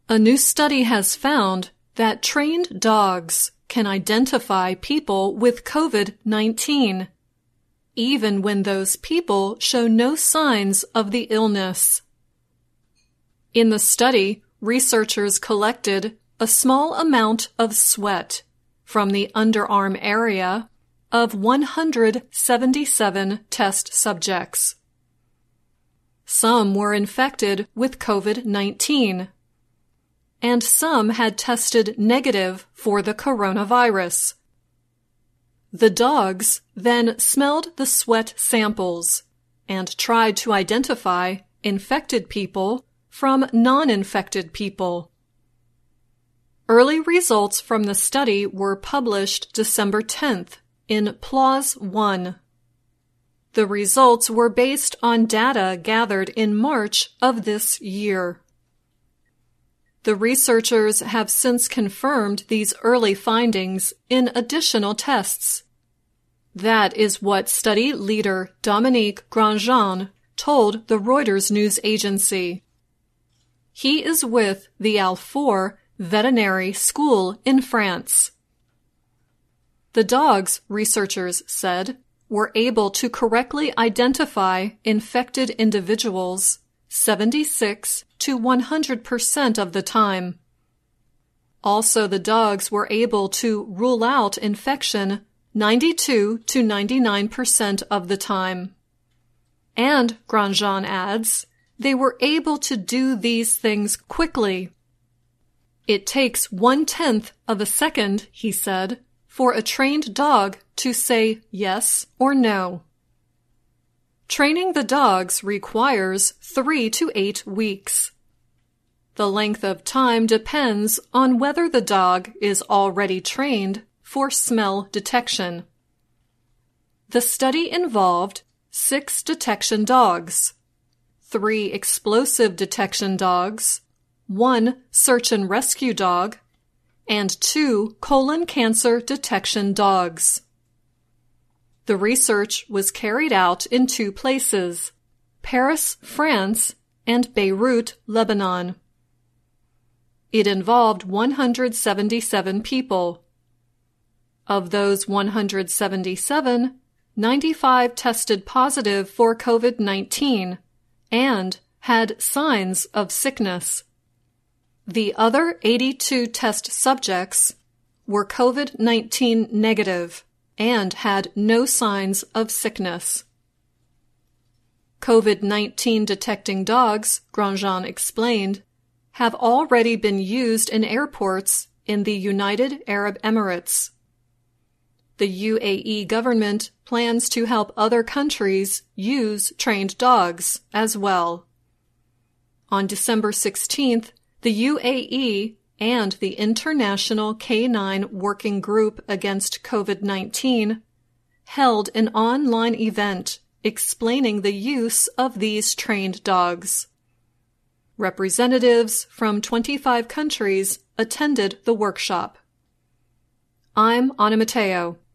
A new study has found that trained dogs can identify people with COVID-19, even when those people show no signs of the illness. In the study, researchers collected a small amount of sweat from the underarm area of 177 test subjects. Some were infected with COVID-19, and some had tested negative for the coronavirus. The dogs then smelled the sweat samples and tried to identify infected people from non-infected people. Early results from the study were published December 10th in PLOS One. The results were based on data gathered in March of this year. The researchers have since confirmed these early findings in additional tests. That is what study leader Dominique Grandjean told the Reuters news agency. He is with the Alfort Veterinary School in France. The dogs, researchers said, were able to correctly identify infected individuals 76 to 100% of the time. Also, the dogs were able to rule out infection 92 to 99% of the time. And, Grandjean adds, they were able to do these things quickly. It takes 1/10 of a second, he said, for a trained dog to say yes or no. Training the dogs requires 3 to 8 weeks. The length of time depends on whether the dog is already trained for smell detection. The study involved 6 detection dogs, 3 explosive detection dogs, 1 search and rescue dog, and 2 colon cancer detection dogs. The research was carried out in 2 places, Paris, France, and Beirut, Lebanon. It involved 177 people. Of those 177, 95 tested positive for COVID-19 and had signs of sickness. The other 82 test subjects were COVID-19 negative and had no signs of sickness. COVID-19 detecting dogs, Grandjean explained, have already been used in airports in the United Arab Emirates. The UAE government plans to help other countries use trained dogs as well. On December 16th, the UAE and the International Canine Working Group Against COVID-19 held an online event explaining the use of these trained dogs. Representatives from 25 countries attended the workshop. I'm Anna Matteo.